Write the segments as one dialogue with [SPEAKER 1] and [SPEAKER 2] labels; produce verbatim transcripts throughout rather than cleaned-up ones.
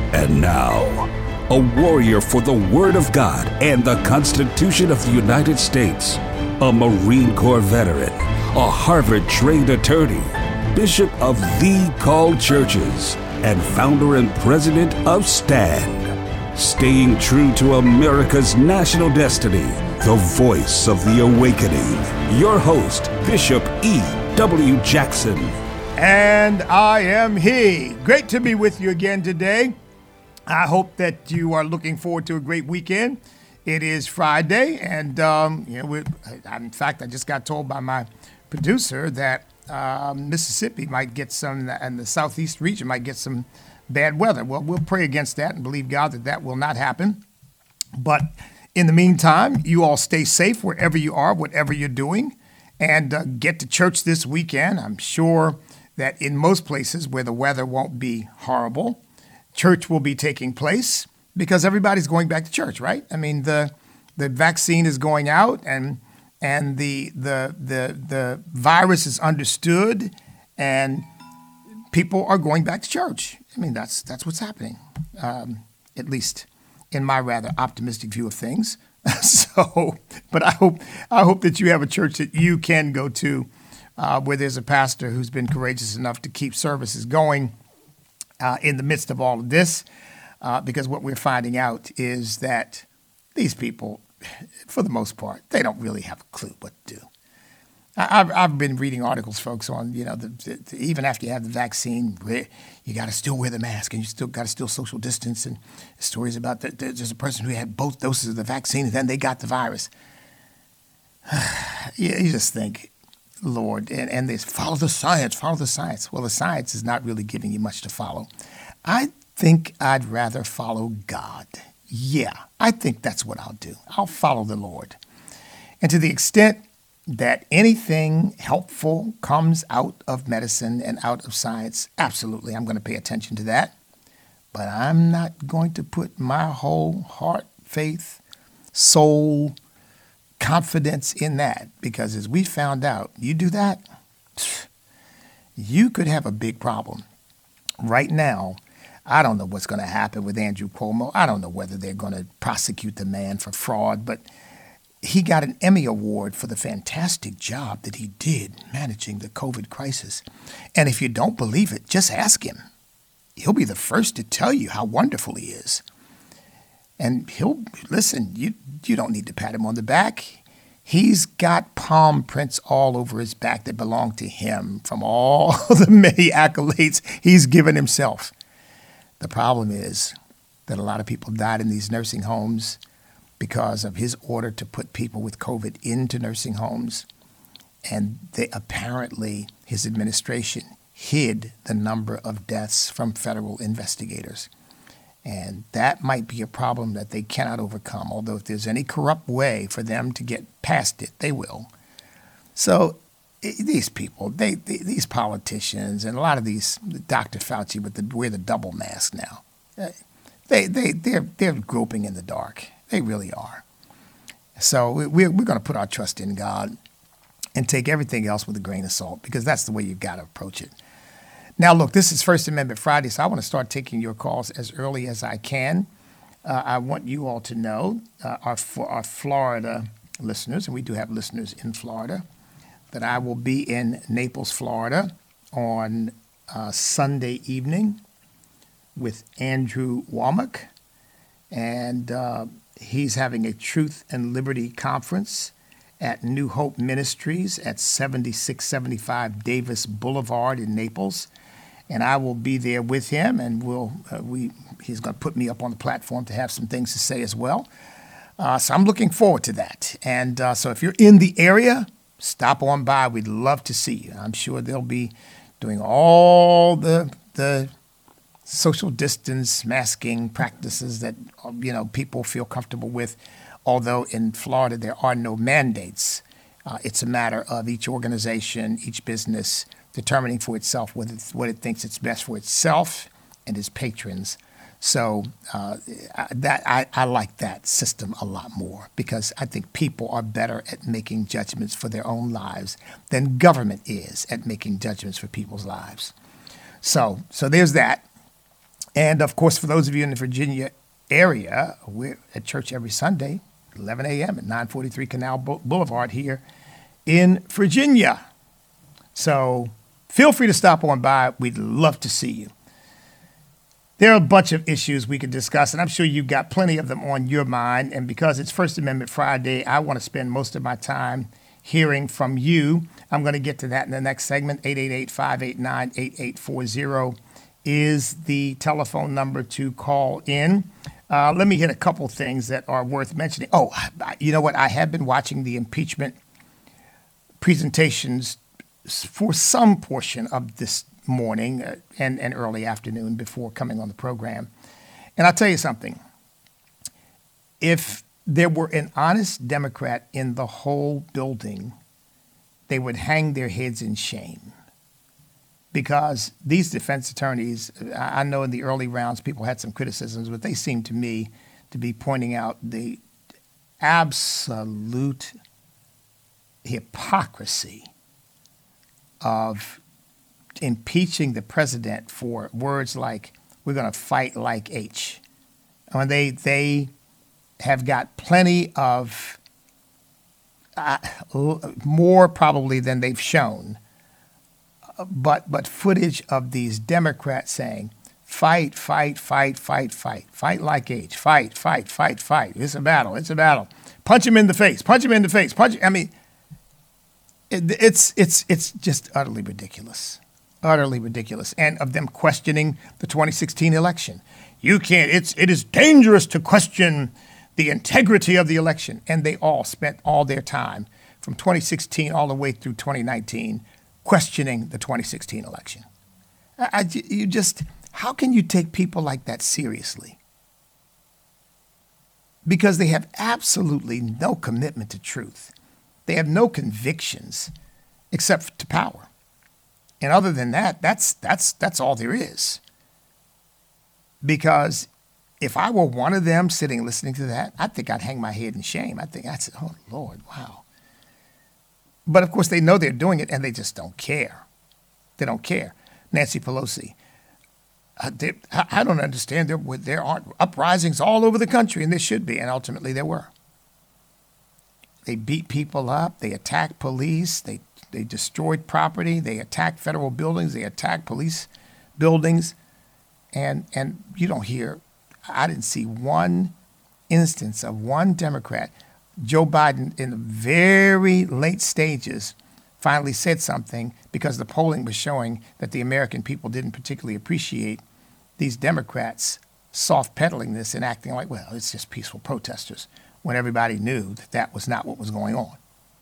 [SPEAKER 1] And now, a warrior for the Word of God and the Constitution of the United States, a Marine Corps veteran, a Harvard-trained attorney, Bishop of The Called Churches, and founder and president of STAND. Staying true to America's national destiny, the voice of the awakening. Your host, Bishop E W. Jackson.
[SPEAKER 2] And I am he. Great to be with you again today. I hope that you are looking forward to a great weekend. It is Friday, and um, you know, we're, in fact, I just got told by my producer that uh, Mississippi might get some, and the southeast region might get some bad weather. Well, we'll pray against that and believe God that that will not happen. But in the meantime, you all stay safe wherever you are, whatever you're doing, and uh, get to church this weekend. I'm sure that in most places where the weather won't be horrible, church will be taking place because everybody's going back to church, right? I mean, the the vaccine is going out, and and the the the the virus is understood, and people are going back to church. I mean, that's that's what's happening, um, at least in my rather optimistic view of things. So, but I hope I hope that you have a church that you can go to, uh, where there's a pastor who's been courageous enough to keep services going uh, in the midst of all of this. Uh, because what we're finding out is that these people, for the most part, they don't really have a clue what to do. I, I've, I've been reading articles, folks, on, you know, the, the, even after you have the vaccine, you got to still wear the mask and you still got to still social distance. And stories about that there's a person who had both doses of the vaccine and then they got the virus. you, you just think, Lord, and, and they follow the science, follow the science. Well, the science is not really giving you much to follow. I think I'd rather follow God. Yeah, I think that's what I'll do. I'll follow the Lord. And to the extent that anything helpful comes out of medicine and out of science, absolutely, I'm going to pay attention to that. But I'm not going to put my whole heart, faith, soul, confidence in that. Because as we found out, you do that, you could have a big problem. Right now, I don't know what's going to happen with Andrew Cuomo. I don't know whether they're going to prosecute the man for fraud, but he got an Emmy Award for the fantastic job that he did managing the COVID crisis. And if you don't believe it, just ask him. He'll be the first to tell you how wonderful he is. And he'll, listen, you, you don't need to pat him on the back. He's got palm prints all over his back that belong to him from all the many accolades he's given himself. The problem is that a lot of people died in these nursing homes because of his order to put people with COVID into nursing homes. And they apparently, his administration hid the number of deaths from federal investigators. And that might be a problem that they cannot overcome, although if there's any corrupt way for them to get past it, they will. So these people, they, they these politicians, and a lot of these, Doctor Fauci, with the wear the double mask now, they they they're they're groping in the dark. They really are. So we're we're going to put our trust in God and take everything else with a grain of salt, because that's the way you've got to approach it. Now, look, this is First Amendment Friday, so I want to start taking your calls as early as I can. Uh, I want you all to know, uh, our for our Florida listeners, and we do have listeners in Florida, that I will be in Naples, Florida on uh, Sunday evening with Andrew Womack. And uh, he's having a Truth and Liberty conference at New Hope Ministries at seventy-six seventy-five Davis Boulevard in Naples. And I will be there with him, and we'll uh, we he's going to put me up on the platform to have some things to say as well. Uh, so I'm looking forward to that. And uh, so if you're in the area, stop on by. We'd love to see you. I'm sure they'll be doing all the the social distance masking practices that, you know, people feel comfortable with. Although in Florida there are no mandates, uh, it's a matter of each organization, each business determining for itself what it, what it thinks it's best for itself and its patrons. So uh, that I, I like that system a lot more, because I think people are better at making judgments for their own lives than government is at making judgments for people's lives. So so there's that. And, of course, for those of you in the Virginia area, we're at church every Sunday, eleven a.m. at nine forty-three Canal Boulevard here in Virginia. So feel free to stop on by. We'd love to see you. There are a bunch of issues we could discuss, and I'm sure you've got plenty of them on your mind. And because it's First Amendment Friday, I want to spend most of my time hearing from you. I'm going to get to that in the next segment. eight eight eight, five eight nine, eight eight four zero is the telephone number to call in. Uh, let me hit a couple things that are worth mentioning. Oh, you know what? I have been watching the impeachment presentations for some portion of this morning uh, and, and early afternoon before coming on the program. And I'll tell you something. If there were an honest Democrat in the whole building, they would hang their heads in shame. Because these defense attorneys, I know in the early rounds people had some criticisms, but they seem to me to be pointing out the absolute hypocrisy of impeaching the president for words like, we're going to fight like H. When they, they have got plenty of, uh, more probably than they've shown, But but footage of these Democrats saying, fight, fight, fight, fight, fight, fight like H, fight, fight, fight, fight. It's a battle. It's a battle. Punch him in the face. Punch him in the face. Punch. I mean, it, it's it's it's just utterly ridiculous, utterly ridiculous. And of them questioning the twenty sixteen election, you can't. It's it is dangerous to question the integrity of the election. And they all spent all their time from twenty sixteen all the way through twenty nineteen. Questioning the twenty sixteen election. I, I, you just, how can you take people like that seriously? Because they have absolutely no commitment to truth. They have no convictions except to power. And other than that, that's that's that's all there is. Because if I were one of them sitting listening to that, I think I'd hang my head in shame. I think I'd say, oh, Lord, wow. But, of course, they know they're doing it, and they just don't care. They don't care. Nancy Pelosi, uh, they, I, I don't understand. There, there aren't uprisings all over the country, and there should be, and ultimately there were. They beat people up. They attacked police. They, they destroyed property. They attacked federal buildings. They attacked police buildings. And, and you don't hear, I didn't see one instance of one Democrat. Joe Biden, in the very late stages, finally said something because the polling was showing that the American people didn't particularly appreciate these Democrats soft pedaling this and acting like, well, it's just peaceful protesters, when everybody knew that that was not what was going on.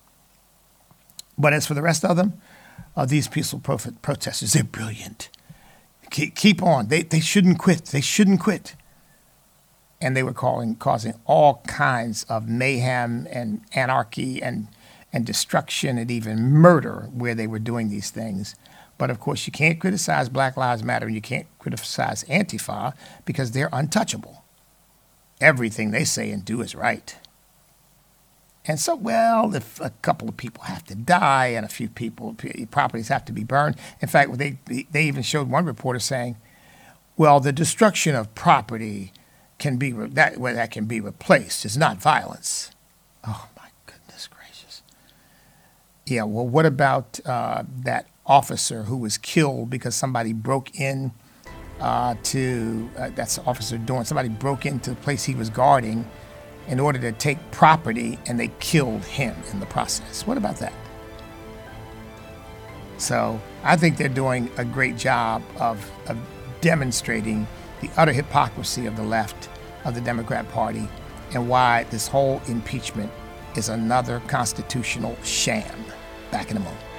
[SPEAKER 2] But as for the rest of them, uh, these peaceful pro- protesters, they're brilliant. Keep, keep on. They, they shouldn't quit. They shouldn't quit. And they were calling, causing all kinds of mayhem and anarchy and, and destruction and even murder where they were doing these things. But, of course, you can't criticize Black Lives Matter and you can't criticize Antifa because they're untouchable. Everything they say and do is right. And so, well, if a couple of people have to die and a few people, properties have to be burned. In fact, they, they even showed one reporter saying, well, the destruction of property can be that where that can be replaced is not violence. Oh my goodness gracious! Yeah, well, what about uh, that officer who was killed because somebody broke in uh, to uh, that's Officer Dorn. Somebody broke into the place he was guarding in order to take property, and they killed him in the process. What about that? So I think they're doing a great job of, of demonstrating the utter hypocrisy of the left of the Democrat Party and why this whole impeachment is another constitutional sham. Back in a moment.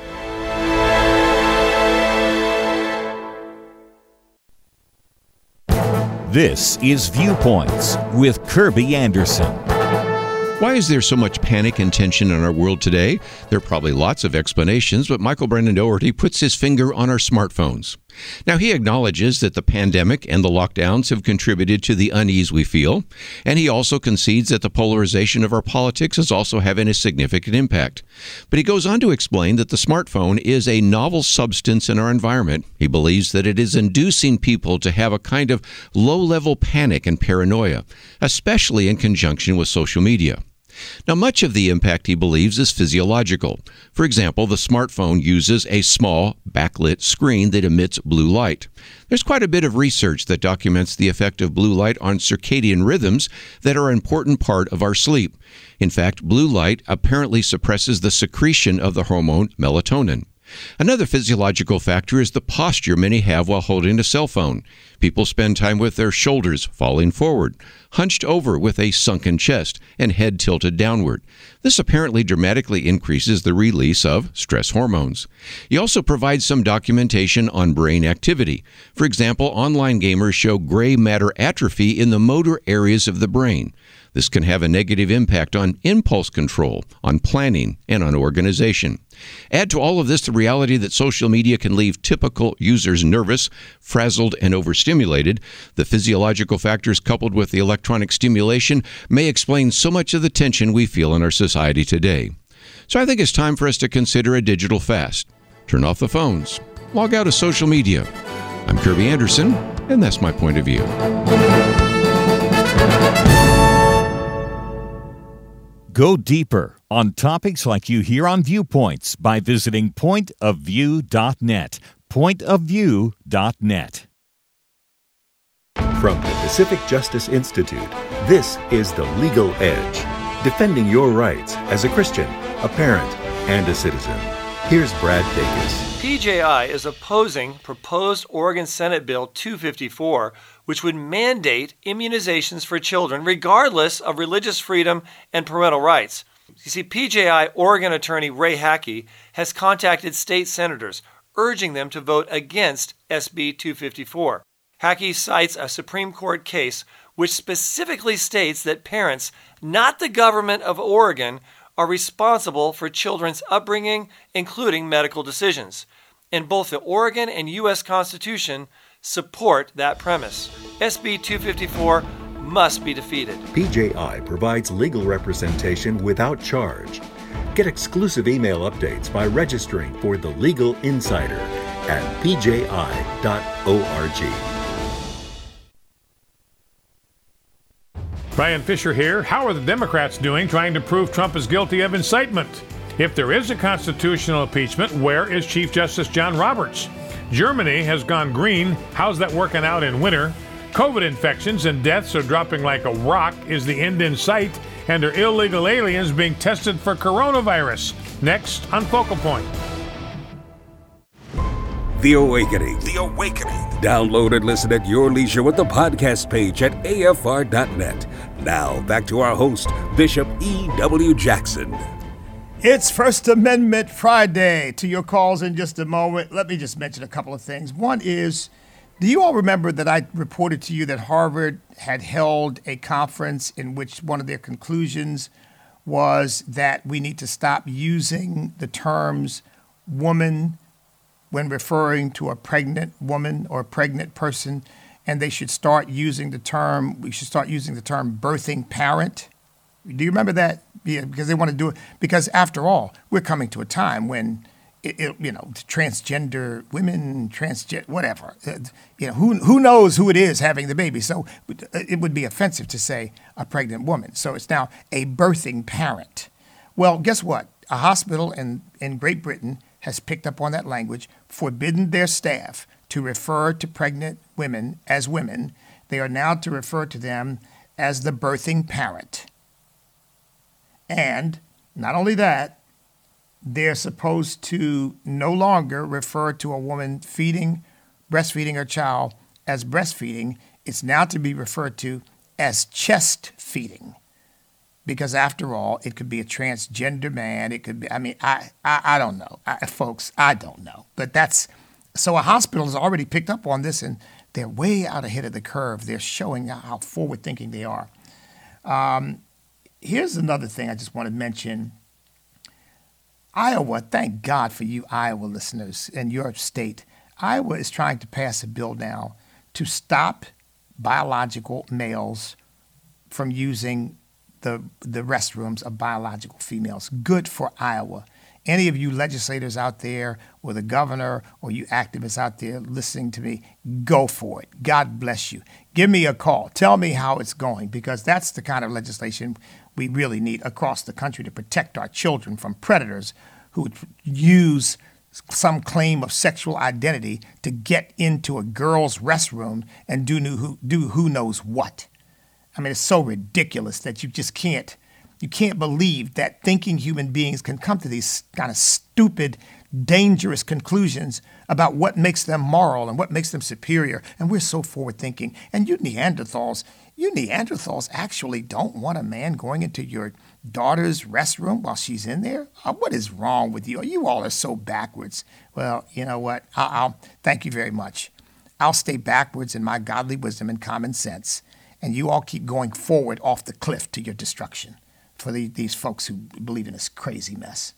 [SPEAKER 1] This is Viewpoints with Kirby Anderson.
[SPEAKER 3] Why is there so much panic and tension in our world today? There are probably lots of explanations, but Michael Brennan Doherty puts his finger on our smartphones. Now, he acknowledges that the pandemic and the lockdowns have contributed to the unease we feel, and he also concedes that the polarization of our politics is also having a significant impact. But he goes on to explain that the smartphone is a novel substance in our environment. He believes that it is inducing people to have a kind of low-level panic and paranoia, especially in conjunction with social media. Now, much of the impact, he believes, is physiological. For example, the smartphone uses a small, backlit screen that emits blue light. There's quite a bit of research that documents the effect of blue light on circadian rhythms that are an important part of our sleep. In fact, blue light apparently suppresses the secretion of the hormone melatonin. Another physiological factor is the posture many have while holding a cell phone. People spend time with their shoulders falling forward, hunched over with a sunken chest, and head tilted downward. This apparently dramatically increases the release of stress hormones. He also provides some documentation on brain activity. For example, online gamers show gray matter atrophy in the motor areas of the brain. This can have a negative impact on impulse control, on planning, and on organization. Add to all of this the reality that social media can leave typical users nervous, frazzled, and overstimulated. The physiological factors coupled with the electronic stimulation may explain so much of the tension we feel in our society today. So I think it's time for us to consider a digital fast. Turn off the phones. Log out of social media. I'm Kirby Anderson, and that's my point of view.
[SPEAKER 4] Go deeper on topics like you hear on Viewpoints by visiting point of view dot net. point of view dot net.
[SPEAKER 5] From the Pacific Justice Institute, this is The Legal Edge, defending your rights as a Christian, a parent, and a citizen. Here's Brad Dacus.
[SPEAKER 6] P J I is opposing proposed Oregon Senate Bill two fifty-four, which would mandate immunizations for children regardless of religious freedom and parental rights. You see, P J I Oregon attorney Ray Hackey has contacted state senators, urging them to vote against S B two fifty-four. Hackey cites a Supreme Court case which specifically states that parents, not the government of Oregon, are responsible for children's upbringing, including medical decisions. And both the Oregon and U S Constitution support that premise. S B two fifty-four must be defeated.
[SPEAKER 5] P J I provides legal representation without charge. Get exclusive email updates by registering for The Legal Insider at p j i dot org.
[SPEAKER 7] Brian Fisher here. How are the Democrats doing trying to prove Trump is guilty of incitement? If there is a constitutional impeachment, where is Chief Justice John Roberts? Germany has gone green. How's that working out in winter? COVID infections and deaths are dropping like a rock. Is the end in sight? And are illegal aliens being tested for coronavirus? Next on Focal Point.
[SPEAKER 1] The Awakening. The Awakening. Download and listen at your leisure with the podcast page at a f r dot net. Now, back to our host, Bishop E W. Jackson.
[SPEAKER 2] It's First Amendment Friday. To your calls in just a moment. Let me just mention a couple of things. One is, do you all remember that I reported to you that Harvard had held a conference in which one of their conclusions was that we need to stop using the terms woman when referring to a pregnant woman or a pregnant person, and they should start using the term, we should start using the term birthing parent? Do you remember that? Yeah, because they want to do it. Because after all, we're coming to a time when, it, it, you know, transgender women, transgender, whatever, you know, who who knows who it is having the baby. So it would be offensive to say a pregnant woman. So it's now a birthing parent. Well, guess what? A hospital in, in Great Britain has picked up on that language, forbidden their staff to refer to pregnant women as women. They are now to refer to them as the birthing parent. And not only that, they're supposed to no longer refer to a woman feeding, breastfeeding her child as breastfeeding. It's now to be referred to as chest feeding. Because after all, it could be a transgender man. It could be, I mean, I, I, I don't know. I, folks, I don't know. But that's, so a hospital has already picked up on this, and they're way out ahead of the curve. They're showing how forward-thinking they are. Um, here's another thing I just want to mention. Iowa, thank God for you Iowa listeners in your state. Iowa is trying to pass a bill now to stop biological males from using the the restrooms of biological females. Good for Iowa. Any of you legislators out there, or the governor, or you activists out there listening to me, go for it. God bless you. Give me a call. Tell me how it's going, because that's the kind of legislation we really need across the country to protect our children from predators who would use some claim of sexual identity to get into a girl's restroom and do who, do who knows what. I mean, it's so ridiculous that you just can't, you can't believe that thinking human beings can come to these kind of stupid, dangerous conclusions about what makes them moral and what makes them superior. And we're so forward thinking. And you Neanderthals, you Neanderthals actually don't want a man going into your daughter's restroom while she's in there? Uh, what is wrong with you? You all are so backwards. Well, you know what? I'll, I'll thank you very much. I'll stay backwards in my godly wisdom and common sense, and you all keep going forward off the cliff to your destruction for the, these folks who believe in this crazy mess.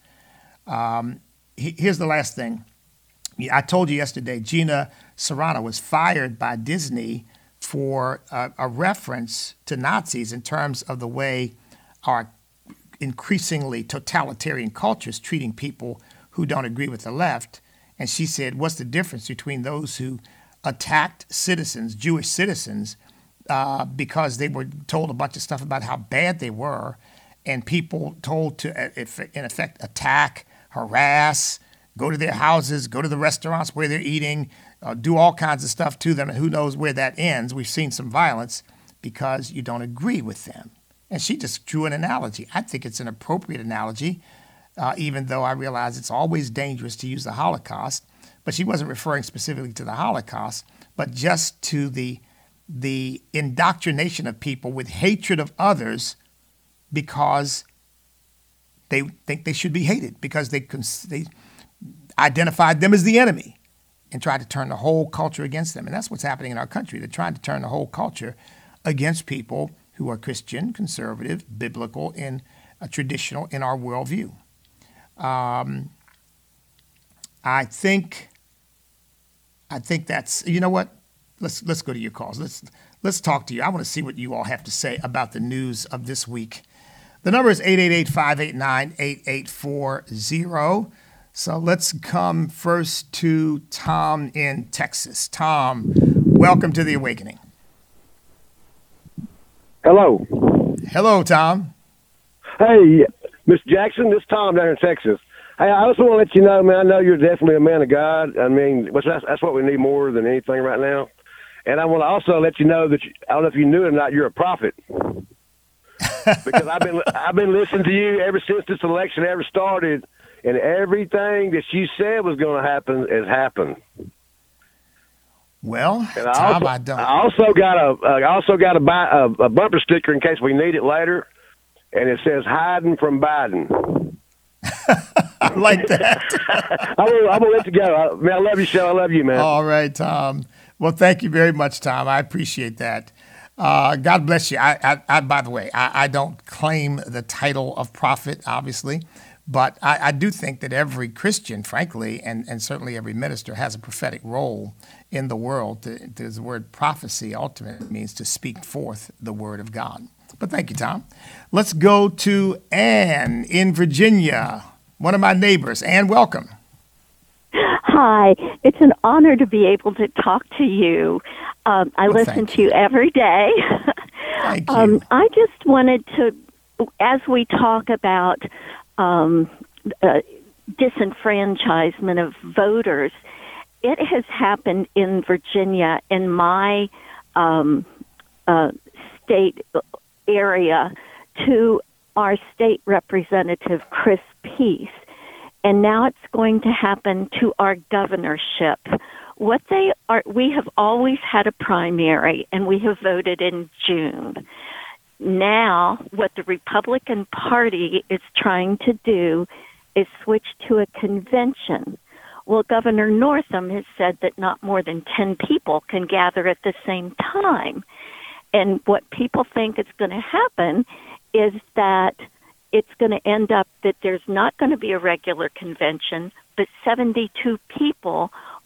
[SPEAKER 2] Um, he, here's the last thing. I told you yesterday, Gina Carano was fired by Disney for a, a reference to Nazis in terms of the way our increasingly totalitarian cultures treating people who don't agree with the left. And she said, what's the difference between those who attacked citizens, Jewish citizens, uh, because they were told a bunch of stuff about how bad they were, and people told to, in effect, attack, harass, go to their houses, go to the restaurants where they're eating, uh, do all kinds of stuff to them, and who knows where that ends. We've seen some violence because you don't agree with them. And she just drew an analogy. I think it's an appropriate analogy, uh, even though I realize it's always dangerous to use the Holocaust. But she wasn't referring specifically to the Holocaust, but just to the the indoctrination of people with hatred of others because they think they should be hated, because they they identified them as the enemy and tried to turn the whole culture against them. And that's what's happening in our country. They're trying to turn the whole culture against people who are Christian, conservative, biblical, and uh, traditional in our worldview. Um, I think, I think that's, you know what? Let's let's go to your calls. Let's let's talk to you. I want to see what you all have to say about the news of this week. The number is eight eight eight, five eight nine, eight eight four zero. So let's come first to Tom in Texas. Tom, welcome to The Awakening.
[SPEAKER 8] Hello.
[SPEAKER 2] Hello, Tom.
[SPEAKER 8] Hey, Mister Jackson, this is Tom down in Texas. Hey, I just want to let you know, man, I know you're definitely a man of God. I mean, that's, that's what we need more than anything right now. And I want to also let you know that, you, I don't know if you knew it or not, you're a prophet. Because I've been I've been listening to you ever since this election ever started, and everything that you said was going to happen has happened.
[SPEAKER 2] Well,
[SPEAKER 8] and I
[SPEAKER 2] Tom,
[SPEAKER 8] also,
[SPEAKER 2] I don't.
[SPEAKER 8] I also got a I also got a, a, a bumper sticker in case we need it later, and it says "Hiding from Biden."
[SPEAKER 2] I like that.
[SPEAKER 8] I'm gonna, I'm gonna let you go. I, man, I love your show. I love you, man.
[SPEAKER 2] All right, Tom. Well, thank you very much, Tom. I appreciate that. Uh, God bless you. I, I, I by the way, I, I don't claim the title of prophet, obviously, but I, I do think that every Christian, frankly, and, and certainly every minister has a prophetic role in the world. The, the word prophecy ultimately means to speak forth the word of God. But thank you, Tom. Let's go to Ann in Virginia, one of my neighbors. Ann, welcome.
[SPEAKER 9] Hi. It's an honor to be able to talk to you. Um, I well, listen to you every day.
[SPEAKER 2] Thank you.
[SPEAKER 9] Um, I just wanted to, as we talk about um, uh, disenfranchisement of voters, it has happened in Virginia, in my um, uh, state area, to our state representative, Chris Peace. And now it's going to happen to our governorship. What they are, we have always had a primary, and we have voted in June. Now, what the Republican Party is trying to do is switch to a convention. Well, Governor Northam has said that not more than ten people can gather at the same time. And what people think is going to happen is that it's going to end up that there's not going to be a regular convention, but seventy-two people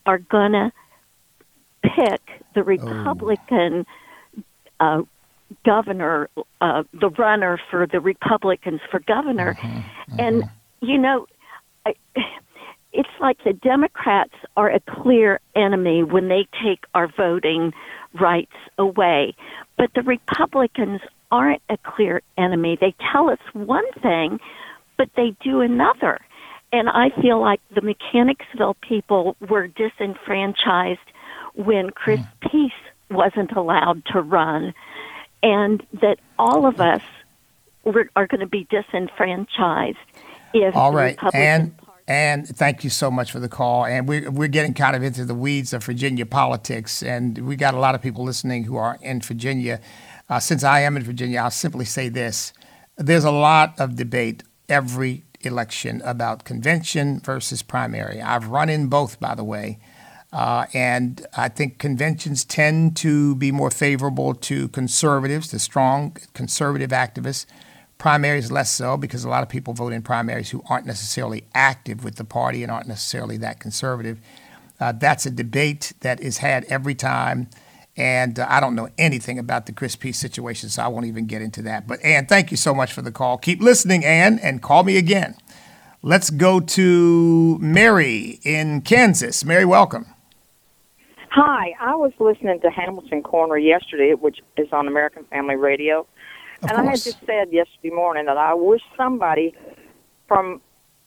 [SPEAKER 9] are going to pick the Republican uh, governor, uh, the runner for the Republicans for governor. Mm-hmm, mm-hmm. And, you know, I, it's like the Democrats are a clear enemy when they take our voting rights away. But the Republicans aren't a clear enemy. They tell us one thing, but they do another. And I feel like the Mechanicsville people were disenfranchised when Chris mm. Peace wasn't allowed to run, and that all of us were, are going to be disenfranchised if
[SPEAKER 2] all right.
[SPEAKER 9] the Republican
[SPEAKER 2] and,
[SPEAKER 9] Party...
[SPEAKER 2] And thank you so much for the call. And we're, we're getting kind of into the weeds of Virginia politics, and we got a lot of people listening who are in Virginia. Uh, since I am in Virginia, I'll simply say this. There's a lot of debate every election about convention versus primary. I've run in both, by the way. Uh, and I think conventions tend to be more favorable to conservatives, to strong conservative activists. Primaries less so, because a lot of people vote in primaries who aren't necessarily active with the party and aren't necessarily that conservative. Uh, that's a debate that is had every time. And uh, I don't know anything about the Chris Peace situation, so I won't even get into that. But, Ann, thank you so much for the call. Keep listening, Ann, and call me again. Let's go to Mary in Kansas. Mary, welcome.
[SPEAKER 10] Hi. I was listening to Hamilton Corner yesterday, which is on American Family Radio.
[SPEAKER 2] Of
[SPEAKER 10] and
[SPEAKER 2] course.
[SPEAKER 10] I had just said yesterday morning that I wish somebody from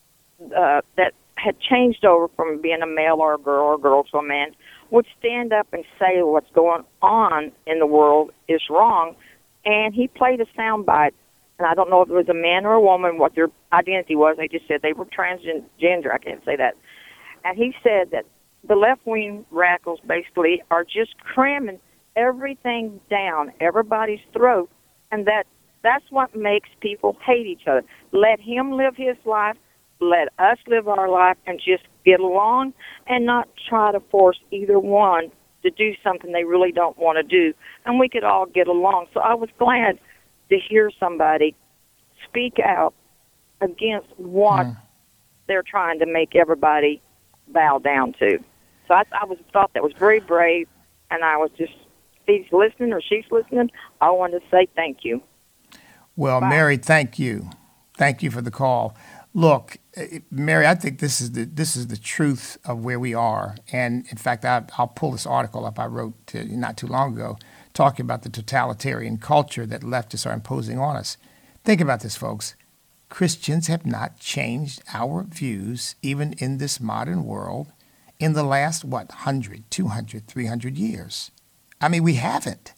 [SPEAKER 10] uh, that had changed over from being a male or a girl or a girl to a man would stand up and say what's going on in the world is wrong. And he played a soundbite, and I don't know if it was a man or a woman, what their identity was. They just said they were transgender. I can't say that. And he said that the left-wing radicals basically are just cramming everything down everybody's throat, and that that's what makes people hate each other. Let him live his life. Let us live our life and just get along and not try to force either one to do something they really don't want to do. And we could all get along. So I was glad to hear somebody speak out against what mm. they're trying to make everybody bow down to. So I, I was thought that was very brave, and I was just, if he's listening or she's listening, I wanted to say thank you.
[SPEAKER 2] Well, Bye. Mary, thank you. Thank you for the call. Look, Mary, I think this is the this is the truth of where we are. And in fact, I, I'll pull this article up I wrote to, not too long ago, talking about the totalitarian culture that leftists are imposing on us. Think about this, folks. Christians have not changed our views, even in this modern world, in the last, what, one hundred, two hundred, three hundred years. I mean, we haven't.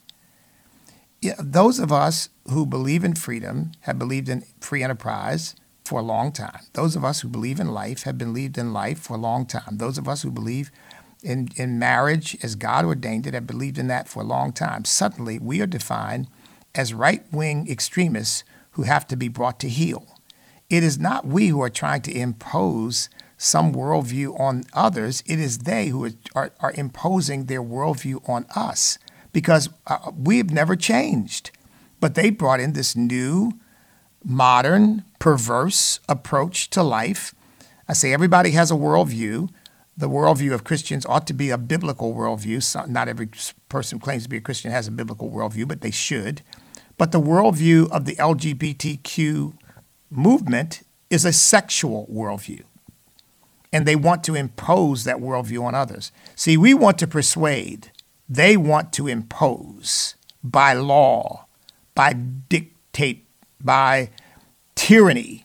[SPEAKER 2] Yeah, those of us who believe in freedom have believed in free enterprise for a long time. Those of us who believe in life have believed in life for a long time. Those of us who believe in, in marriage as God ordained it have believed in that for a long time. Suddenly, we are defined as right-wing extremists who have to be brought to heel. It is not we who are trying to impose some worldview on others. It is they who are, are, are imposing their worldview on us, because uh, we've never changed. But they brought in this new, modern, perverse approach to life. I say everybody has a worldview. The worldview of Christians ought to be a biblical worldview. So not every person who claims to be a Christian has a biblical worldview, but they should. But the worldview of the L G B T Q movement is a sexual worldview. And they want to impose that worldview on others. See, we want to persuade. They want to impose by law, by dictate, by tyranny,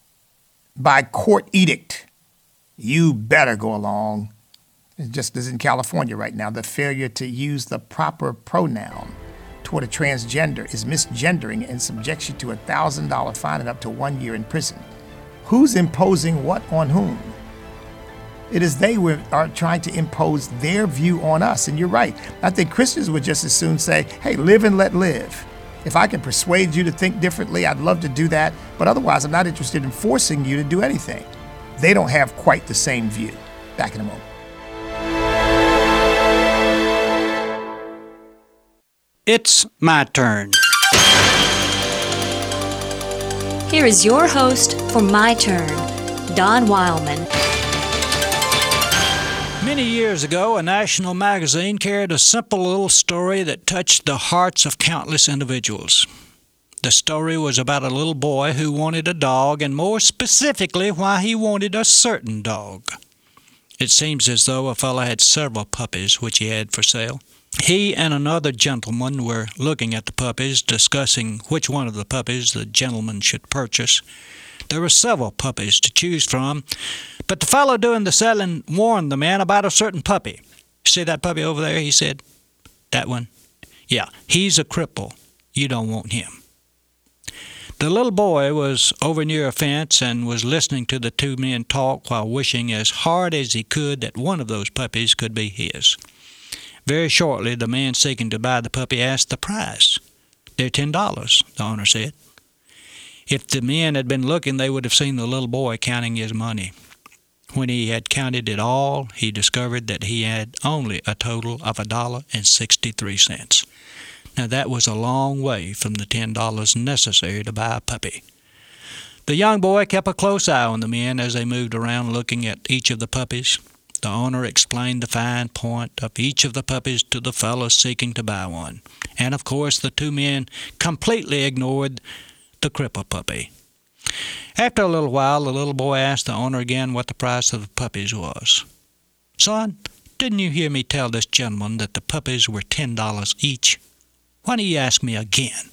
[SPEAKER 2] by court edict. You better go along. It's just as in California right now, the failure to use the proper pronoun toward a transgender is misgendering and subjects you to a one thousand dollars fine and up to one year in prison. Who's imposing what on whom? It is they who are trying to impose their view on us. And you're right. I think Christians would just as soon say, hey, live and let live. If I can persuade you to think differently, I'd love to do that. But otherwise, I'm not interested in forcing you to do anything. They don't have quite the same view. Back in a moment.
[SPEAKER 11] It's my turn.
[SPEAKER 12] Here is your host for My Turn, Don Wildman.
[SPEAKER 11] Many years ago, a national magazine carried a simple little story that touched the hearts of countless individuals. The story was about a little boy who wanted a dog, and more specifically, why he wanted a certain dog. It seems as though a fellow had several puppies which he had for sale. He and another gentleman were looking at the puppies, discussing which one of the puppies the gentleman should purchase. There were several puppies to choose from, but the fellow doing the selling warned the man about a certain puppy. See that puppy over there, he said. That one? Yeah, he's a cripple. You don't want him. The little boy was over near a fence and was listening to the two men talk while wishing as hard as he could that one of those puppies could be his. Very shortly, the man seeking to buy the puppy asked the price. They're ten dollars, the owner said. If the men had been looking, they would have seen the little boy counting his money. When he had counted it all, he discovered that he had only a total of a dollar and sixty-three cents. Now, that was a long way from the ten dollars necessary to buy a puppy. The young boy kept a close eye on the men as they moved around looking at each of the puppies. The owner explained the fine point of each of the puppies to the fellow seeking to buy one. And, of course, the two men completely ignored the cripple puppy. After a little while, the little boy asked the owner again what the price of the puppies was. Son, didn't you hear me tell this gentleman that the puppies were ten dollars each? Why don't you ask me again?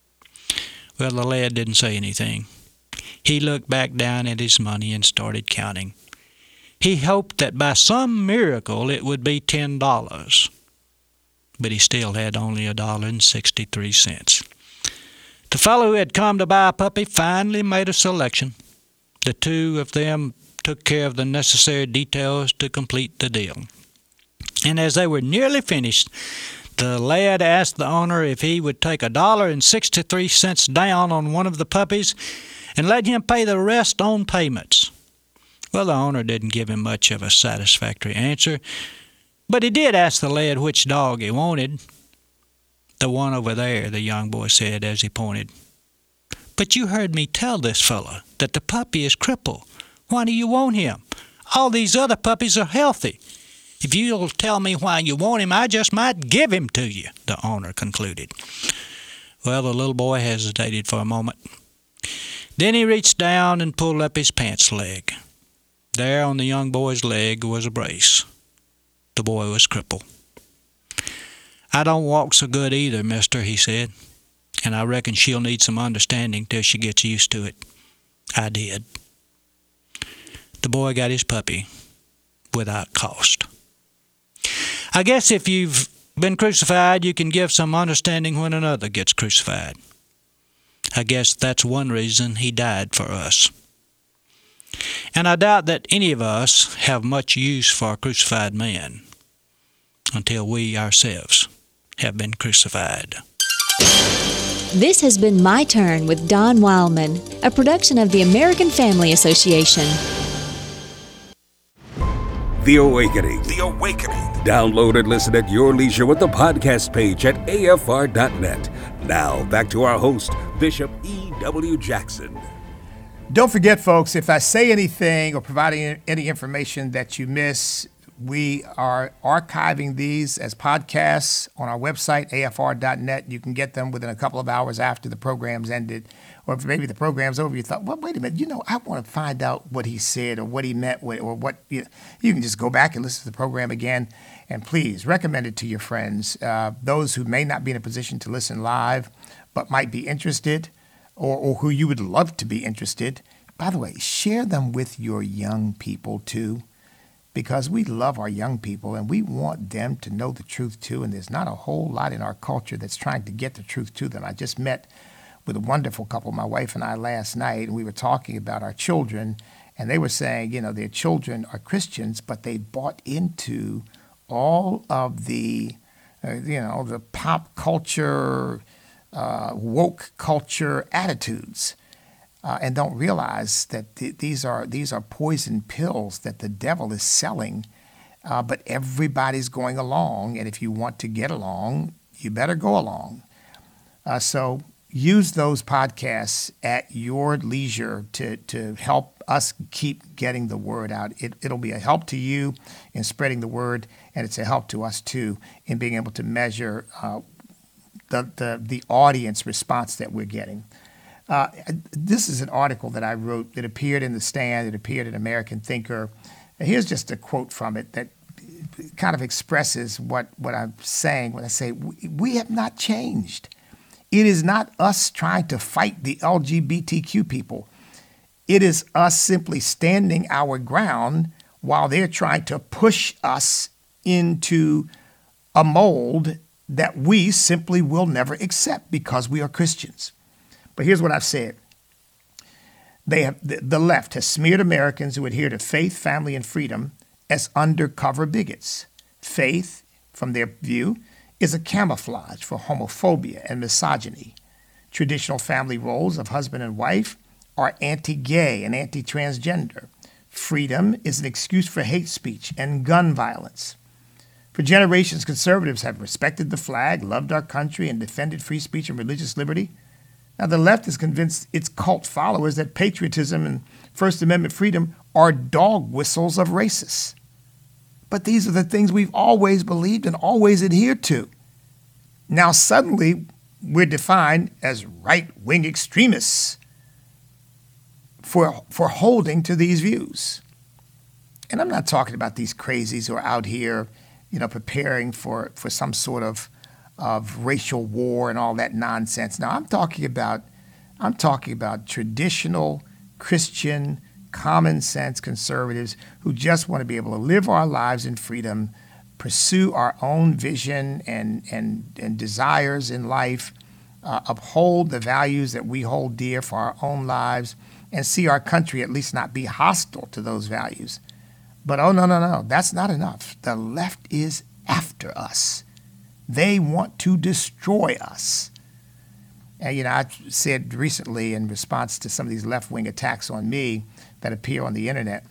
[SPEAKER 11] Well, the lad didn't say anything. He looked back down at his money and started counting. He hoped that by some miracle it would be ten dollars, but he still had only a dollar and sixty-three cents. The fellow who had come to buy a puppy finally made a selection. The two of them took care of the necessary details to complete the deal. And as they were nearly finished, the lad asked the owner if he would take a dollar and sixty-three cents down on one of the puppies and let him pay the rest on payments. Well, the owner didn't give him much of a satisfactory answer, but he did ask the lad which dog he wanted. The one over there, the young boy said as he pointed. But you heard me tell this fellow that the puppy is crippled. Why do you want him? All these other puppies are healthy. If you'll tell me why you want him, I just might give him to you, the owner concluded. Well, the little boy hesitated for a moment. Then he reached down and pulled up his pants leg. There on the young boy's leg was a brace. The boy was crippled. I don't walk so good either, mister, he said, and I reckon she'll need some understanding till she gets used to it. I did. The boy got his puppy without cost. I guess if you've been crucified, you can give some understanding when another gets crucified. I guess that's one reason he died for us. And I doubt that any of us have much use for a crucified man until we ourselves have been crucified.
[SPEAKER 12] This has been My Turn with Don Wildman, a production of the American Family Association.
[SPEAKER 1] The Awakening. The Awakening. Download and listen at your leisure with the podcast page at A F R dot net. Now, back to our host, Bishop E W Jackson.
[SPEAKER 2] Don't forget, folks, if I say anything or provide any information that you miss, we are archiving these as podcasts on our website, A F R dot net. You can get them within a couple of hours after the program's ended. Or if maybe the program's over, you thought, well, wait a minute, you know, I want to find out what he said or what he meant with, or what, you know, you can just go back and listen to the program again. And please recommend it to your friends, uh, those who may not be in a position to listen live, but might be interested, or, or who you would love to be interested. By the way, share them with your young people too, because we love our young people and we want them to know the truth too. And there's not a whole lot in our culture that's trying to get the truth to them. I just met with a wonderful couple, my wife and I, last night, and we were talking about our children, and they were saying, you know, their children are Christians, but they bought into all of the, uh, you know, the pop culture, uh, woke culture attitudes, uh, and don't realize that th- these are these are poison pills that the devil is selling. Uh, but everybody's going along, and if you want to get along, you better go along. Uh, so use those podcasts at your leisure to to help us keep getting the word out. It, it'll be a help to you in spreading the word, and it's a help to us, too, in being able to measure uh, the, the, the audience response that we're getting. Uh, this is an article that I wrote that appeared in The Stand. It appeared in American Thinker. Here's just a quote from it that kind of expresses what, what I'm saying when I say we, we have not changed. It is not us trying to fight the L G B T Q people. It is us simply standing our ground while they're trying to push us into a mold that we simply will never accept because we are Christians. But here's what I've said. They have, the, the left has smeared Americans who adhere to faith, family, and freedom as undercover bigots. Faith, from their view, is a camouflage for homophobia and misogyny. Traditional family roles of husband and wife are anti-gay and anti-transgender. Freedom is an excuse for hate speech and gun violence. For generations, conservatives have respected the flag, loved our country, and defended free speech and religious liberty. Now, the left is convinced its cult followers that patriotism and First Amendment freedom are dog whistles of racists. But these are the things we've always believed and always adhered to. Now, suddenly, we're defined as right-wing extremists for, for holding to these views. And I'm not talking about these crazies who are out here, you know, preparing for, for some sort of of racial war and all that nonsense. Now, I'm talking about, I'm talking about traditional Christian, common sense conservatives who just want to be able to live our lives in freedom, pursue our own vision and and and desires in life, uh, uphold the values that we hold dear for our own lives, and see our country at least not be hostile to those values. But oh no no no, that's not enough. The left is after us. They want to destroy us. And, you know, I said recently in response to some of these left-wing attacks on me that appear on the internet,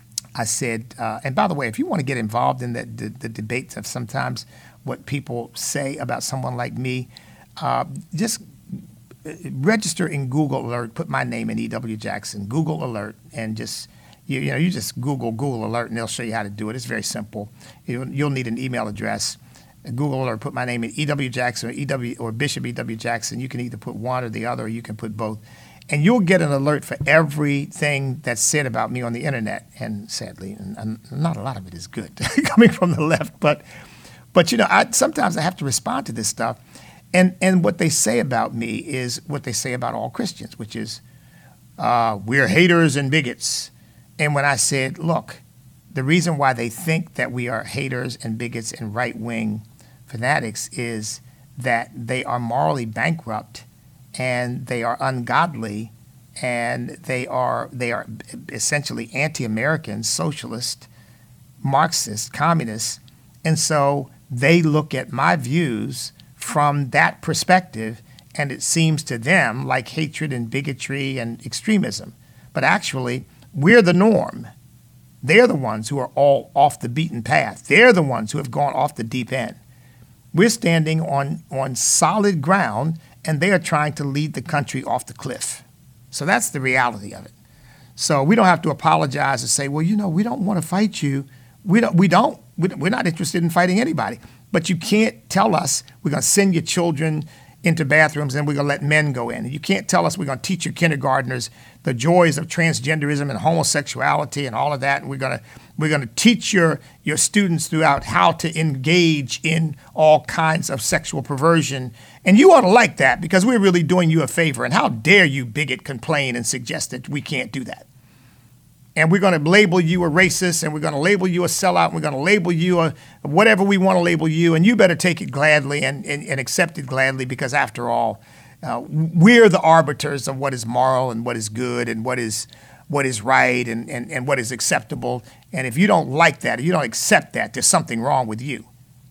[SPEAKER 2] I said, uh, and by the way, if you want to get involved in the, the, the debates of sometimes what people say about someone like me, uh, just register in Google Alert, put my name in E W Jackson, Google Alert, and just, you, you know, you just Google Google Alert and they'll show you how to do it. It's very simple. You'll, you'll need an email address. Google or put my name in E W Jackson or E W or Bishop E W Jackson. You can either put one or the other, or you can put both. And you'll get an alert for everything that's said about me on the internet. And sadly, and, and not a lot of it is good coming from the left. But, but you know, I, sometimes I have to respond to this stuff. And, and what they say about me is what they say about all Christians, which is uh, we're haters and bigots. And when I said, look, the reason why they think that we are haters and bigots and right-wing fanatics is that they are morally bankrupt and they are ungodly and they are they are essentially anti-American, socialist, Marxist, communist. And so they look at my views from that perspective, and it seems to them like hatred and bigotry and extremism. But actually, we're the norm. They're the ones who are all off the beaten path. They're the ones who have gone off the deep end. We're standing on, on solid ground, and they are trying to lead the country off the cliff. So that's the reality of it. So we don't have to apologize and say, well, you know, we don't want to fight you. We don't. We don't. We're not interested in fighting anybody. But you can't tell us we're going to send your children into bathrooms and we're going to let men go in. And you can't tell us we're going to teach your kindergartners the joys of transgenderism and homosexuality and all of that. And we're going to we're going to teach your your students throughout how to engage in all kinds of sexual perversion. And you ought to like that because we're really doing you a favor. And how dare you, bigot, complain and suggest that we can't do that? And we're going to label you a racist, and we're going to label you a sellout, and we're going to label you a whatever we want to label you, and you better take it gladly and, and, and accept it gladly because, after all, uh, we're the arbiters of what is moral and what is good and what is what is right and, and, and what is acceptable. And if you don't like that, or you don't accept that, there's something wrong with you.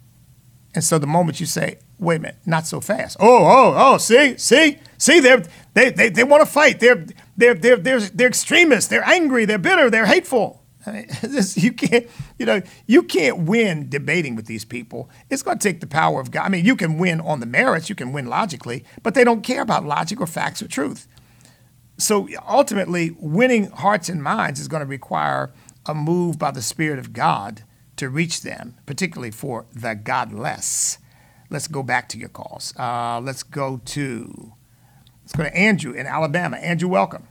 [SPEAKER 2] And so the moment you say, wait a minute, not so fast. Oh, oh, oh, see, see, see, they're, they they they want to fight. They're they're they're they're they're extremists. They're angry. They're bitter. They're hateful. I mean, this, you can't, you know, you can't win debating with these people. It's going to take the power of God. I mean, you can win on the merits. You can win logically, but they don't care about logic or facts or truth. so ultimately, winning hearts and minds is going to require a move by the Spirit of God to reach them, particularly for the godless. Let's go back to your calls. Uh, let's go to let's go to Andrew in Alabama. Andrew, welcome.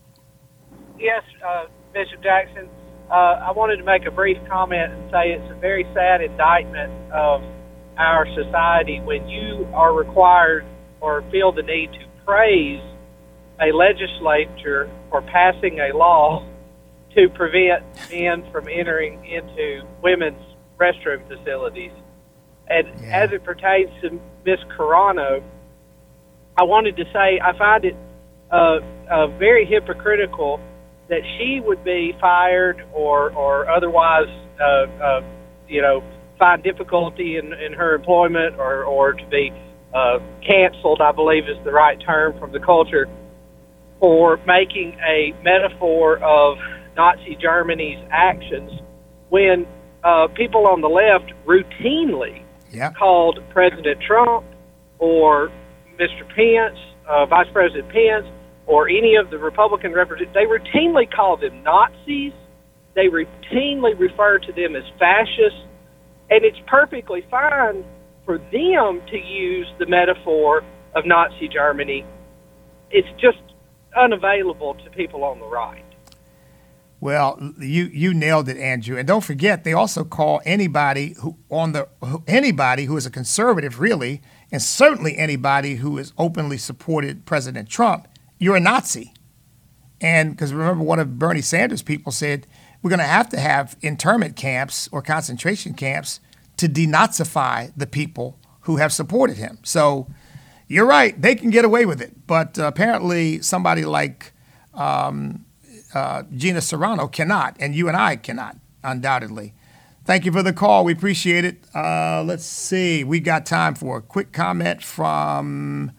[SPEAKER 13] Yes, uh, Bishop Jackson. Uh, I wanted to make a brief comment and say it's a very sad indictment of our society when you are required or feel the need to praise a legislature for passing a law to prevent men from entering into women's restroom facilities. And yeah. as it pertains to Miss Carano, I wanted to say I find it uh, uh, very hypocritical that she would be fired or, or otherwise, uh, uh, you know, find difficulty in, in her employment or, or to be uh, canceled, I believe is the right term from the culture, for making a metaphor of Nazi Germany's actions when uh, people on the left routinely
[SPEAKER 2] yep.
[SPEAKER 13] called President Trump or Mister Pence, uh, Vice President Pence, or any of the Republican representatives. They routinely call them Nazis. They routinely refer to them as fascists. And it's perfectly fine for them to use the metaphor of Nazi Germany. It's just unavailable to people on the right.
[SPEAKER 2] Well, you, you nailed it, Andrew. And don't forget, they also call anybody who on the who, anybody who is a conservative, really, and certainly anybody who has openly supported President Trump, you're a Nazi. And because remember, one of Bernie Sanders' people said, we're going to have to have internment camps or concentration camps to denazify the people who have supported him. So you're right, they can get away with it. But uh, apparently somebody like um, uh, Gina Serrano cannot, and you and I cannot, undoubtedly. Thank you for the call. We appreciate it. Uh, let's see. We got time for a quick comment from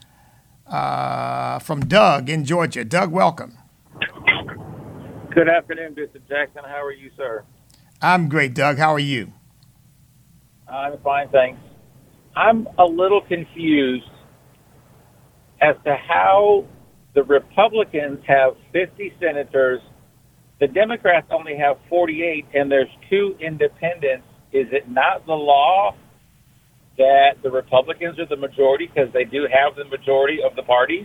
[SPEAKER 2] uh, from Doug in Georgia. Doug, welcome.
[SPEAKER 14] Good afternoon, Bishop Jackson. How are you, sir?
[SPEAKER 2] I'm great, Doug. How are you?
[SPEAKER 14] I'm fine, thanks. I'm a little confused as to how the Republicans have fifty senators, the Democrats only have forty-eight, and there's two independents. Is it not the law that the Republicans are the majority because they do have the majority of the parties?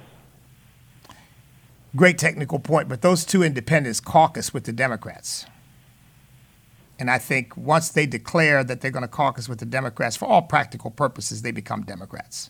[SPEAKER 2] Great technical point, but those two independents caucus with the Democrats. And I think once they declare that they're going to caucus with the Democrats, for all practical purposes, they become Democrats.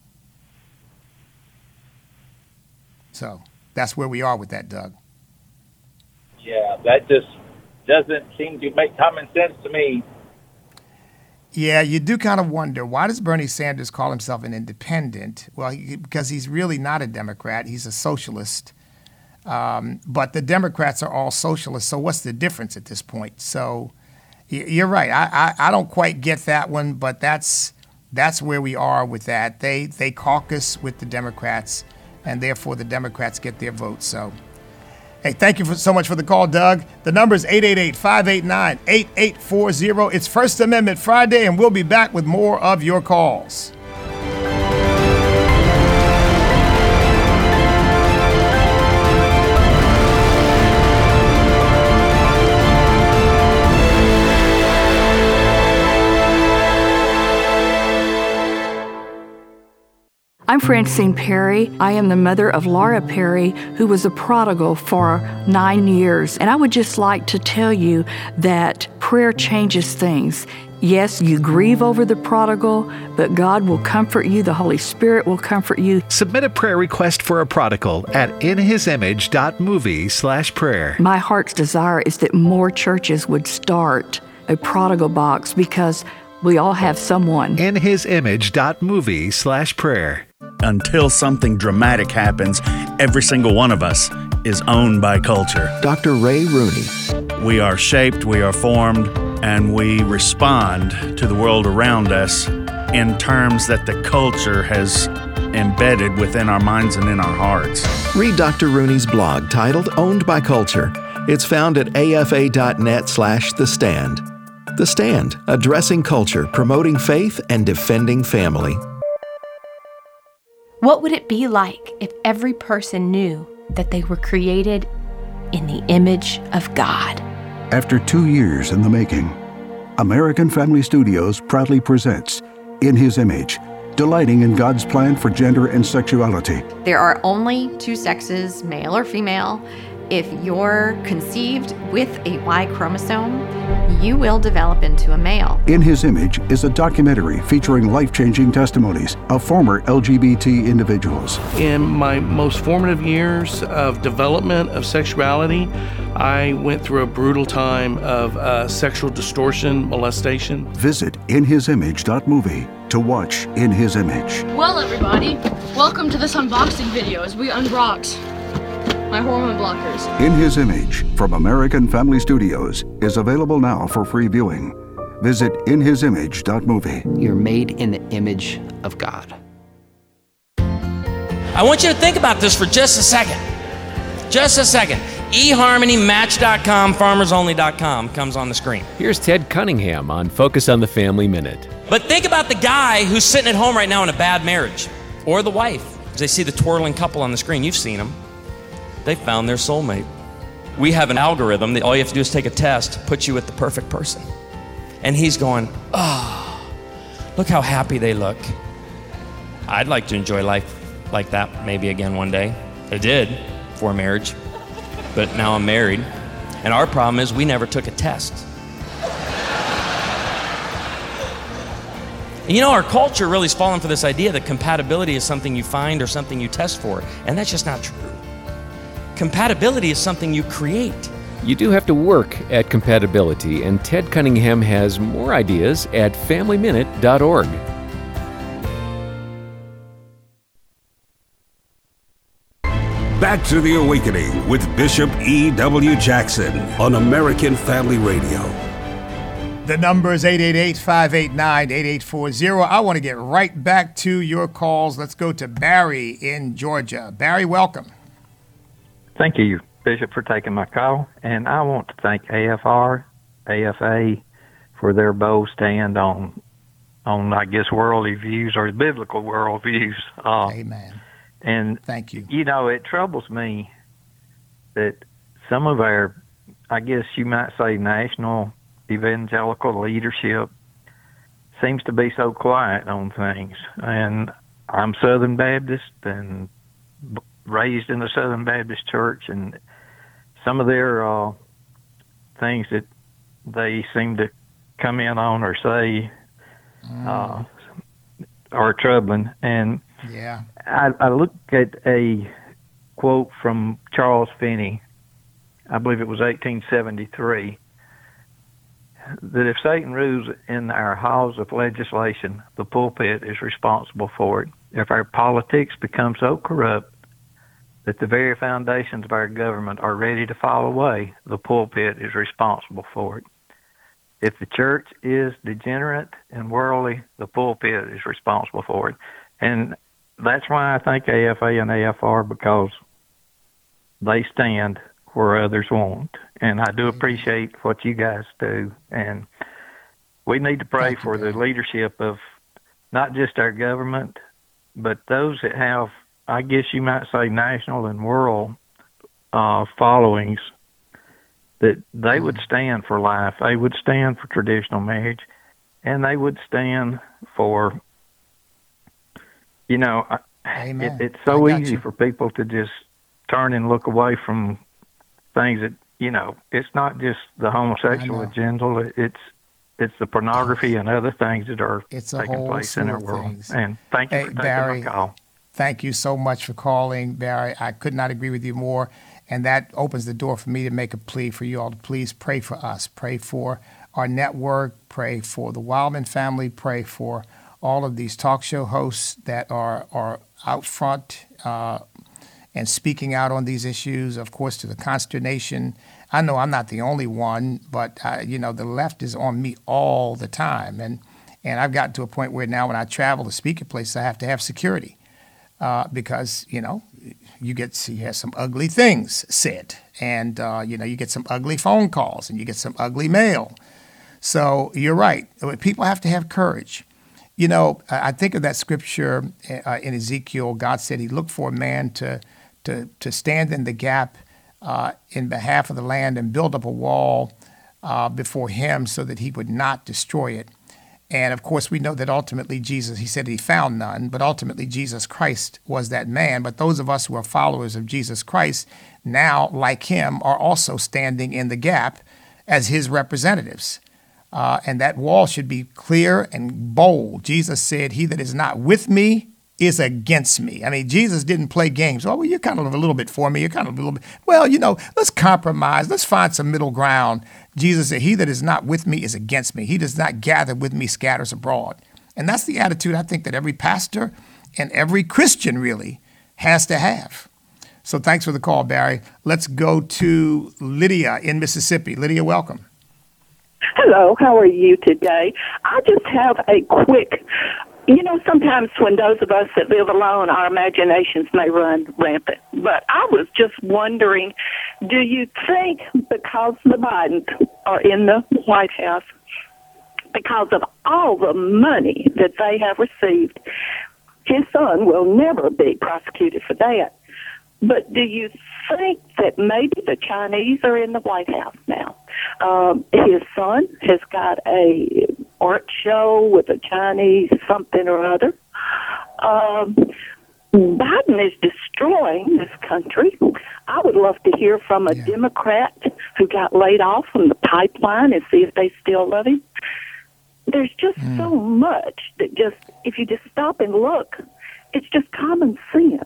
[SPEAKER 2] So that's where we are with that, Doug.
[SPEAKER 14] Yeah, that just doesn't seem to make common sense to me.
[SPEAKER 2] Yeah, you do kind of wonder, why does Bernie Sanders call himself an independent? Well, he, because he's really not a Democrat. He's a socialist. Um, but the Democrats are all socialists, so what's the difference at this point? So you're right. I, I, I don't quite get that one, but that's that's where we are with that. They they caucus with the Democrats, and therefore the Democrats get their vote. So, hey, thank you for, so much for the call, Doug. The number is eight eight eight, five eight nine, eight eight four zero. It's First Amendment Friday, and we'll be back with more of your calls.
[SPEAKER 15] I'm Francine Perry. I am the mother of Laura Perry, who was a prodigal for nine years. And I would just like to tell you that prayer changes things. Yes, you grieve over the prodigal, but God will comfort you. The Holy Spirit will comfort you.
[SPEAKER 16] Submit a prayer request for a prodigal at inhisimage.movie slash prayer.
[SPEAKER 15] My heart's desire is that more churches would start a prodigal box because we all have someone.
[SPEAKER 16] inhisimage.movie slash prayer.
[SPEAKER 17] Until something dramatic happens, every single one of us is owned by culture.
[SPEAKER 18] Doctor Ray Rooney.
[SPEAKER 17] We are shaped, we are formed, and we respond to the world around us in terms that the culture has embedded within our minds and in our hearts.
[SPEAKER 18] Read Doctor Rooney's blog titled Owned by Culture. It's found at afa.net slash The Stand. The Stand, addressing culture, promoting faith, and defending family.
[SPEAKER 19] What would it be like if every person knew that they were created in the image of God.
[SPEAKER 20] After two years in the making, American Family Studios proudly presents In His Image, delighting in God's plan for gender and sexuality.
[SPEAKER 21] There are only two sexes, male or female. If you're conceived with a Y chromosome, you will develop into a male.
[SPEAKER 20] In His Image is a documentary featuring life-changing testimonies of former L G B T individuals.
[SPEAKER 22] In my most formative years of development of sexuality, I went through a brutal time of uh, sexual distortion, molestation.
[SPEAKER 20] Visit in his image dot movie to watch In His Image.
[SPEAKER 23] Well, everybody, welcome to this unboxing video as we unbox my hormone blockers.
[SPEAKER 20] In His Image from American Family Studios is available now for free viewing. Visit in his image dot movie.
[SPEAKER 24] You're made in the image of God.
[SPEAKER 25] I want you to think about this for just a second. Just a second. e harmony match dot com, farmers only dot com comes on the screen.
[SPEAKER 26] Here's Ted Cunningham on Focus on the Family Minute.
[SPEAKER 25] But think about the guy who's sitting at home right now in a bad marriage, or the wife. As they see the twirling couple on the screen, you've seen them. They found their soulmate. We have an algorithm that all you have to do is take a test, put you with the perfect person. And he's going, oh, look how happy they look. I'd like to enjoy life like that maybe again one day. I did before marriage, but now I'm married. And our problem is we never took a test. And you know, our culture really is falling for this idea that compatibility is something you find or something you test for, and that's just not true. Compatibility is something you create.
[SPEAKER 26] You do have to work at compatibility, and Ted Cunningham has more ideas at family minute dot org.
[SPEAKER 1] Back to the Awakening with Bishop E W. Jackson on American Family Radio.
[SPEAKER 2] The number is eight eight eight, five eight nine, eight eight four zero. I want to get right back to your calls. Let's go to Barry in Georgia. Barry, welcome.
[SPEAKER 27] Thank you, Bishop, for taking my call. And I want to thank A F R, A F A for their bold stand on, on I guess, worldly views or biblical world views. Uh,
[SPEAKER 2] Amen.
[SPEAKER 27] And
[SPEAKER 2] thank you.
[SPEAKER 27] You know, it troubles me that some of our, I guess you might say, national evangelical leadership seems to be so quiet on things. And I'm Southern Baptist and raised in the Southern Baptist Church, and some of their uh, things that they seem to come in on or say uh, are troubling. And
[SPEAKER 2] yeah,
[SPEAKER 27] I, I looked at a quote from Charles Finney, I believe it was eighteen seventy-three, that if Satan rules in our halls of legislation, the pulpit is responsible for it. If our politics become so corrupt that the very foundations of our government are ready to fall away, the pulpit is responsible for it. If the church is degenerate and worldly, the pulpit is responsible for it. And that's why I think A F A and A F R, because they stand where others won't. And I do appreciate what you guys do. And we need to pray for the leadership of not just our government, but those that have, I guess you might say, national and world uh, followings, that they would stand for life. They would stand for traditional marriage, and they would stand for, you know, it, it's so easy you. for people to just turn and look away from things that, you know, it's not just the homosexual agenda, it's it's the pornography and other things that are
[SPEAKER 2] it's
[SPEAKER 27] taking place in our world.
[SPEAKER 2] Things.
[SPEAKER 27] And thank you
[SPEAKER 2] hey,
[SPEAKER 27] for taking
[SPEAKER 2] Barry,
[SPEAKER 27] my call.
[SPEAKER 2] Thank you so much for calling, Barry. I could not agree with you more. And that opens the door for me to make a plea for you all to please pray for us. Pray for our network. Pray for the Wildman family. Pray for all of these talk show hosts that are, are out front uh, and speaking out on these issues, of course, to the consternation. I know I'm not the only one, but, uh, you know, the left is on me all the time. And, and I've gotten to a point where now when I travel to speak at places, I have to have security. Uh, because, you know, you get you have some ugly things said, and, uh, you know, you get some ugly phone calls, and you get some ugly mail. So you're right. People have to have courage. You know, I think of that scripture uh, in Ezekiel. God said he looked for a man to to, to stand in the gap uh, in behalf of the land and build up a wall uh, before him so that he would not destroy it. And of course, we know that ultimately Jesus, he said he found none, but ultimately Jesus Christ was that man. But those of us who are followers of Jesus Christ now, like him, are also standing in the gap as his representatives. Uh, and that wall should be clear and bold. Jesus said, he that is not with me is against me. I mean, Jesus didn't play games. Oh, well, you're kind of a little bit for me. You're kind of a little bit, well, you know, let's compromise. Let's find some middle ground. Jesus said, he that is not with me is against me. He does not gather with me, scatters abroad. And that's the attitude I think that every pastor and every Christian really has to have. So thanks for the call, Barry. Let's go to Lydia in Mississippi. Lydia, welcome.
[SPEAKER 3] Hello, how are you today? I just have a quick, you know, sometimes when those of us that live alone, our imaginations may run rampant. But I was just wondering, do you think because the Bidens are in the White House, because of all the money that they have received, his son will never be prosecuted for that? But do you think that maybe the Chinese are in the White House now? Um, his son has got a art show with a Chinese something or other. Um, Biden is destroying this country. I would love to hear from a yeah. Democrat who got laid off from the pipeline and see if they still love him. There's just mm. so much that just, if you just stop and look, it's just common sense.